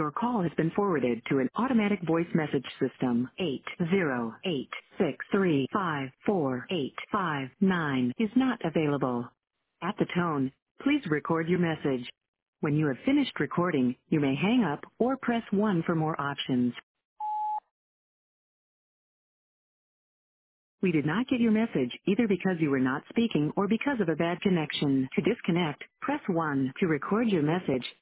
Your call has been forwarded to an automatic voice message system. 808-635-4859 is not available. At the tone, please record your message. When you have finished recording, you may hang up or press 1 for more options. We did not get your message either because you were not speaking or because of a bad connection. To disconnect, press 1. To record your message,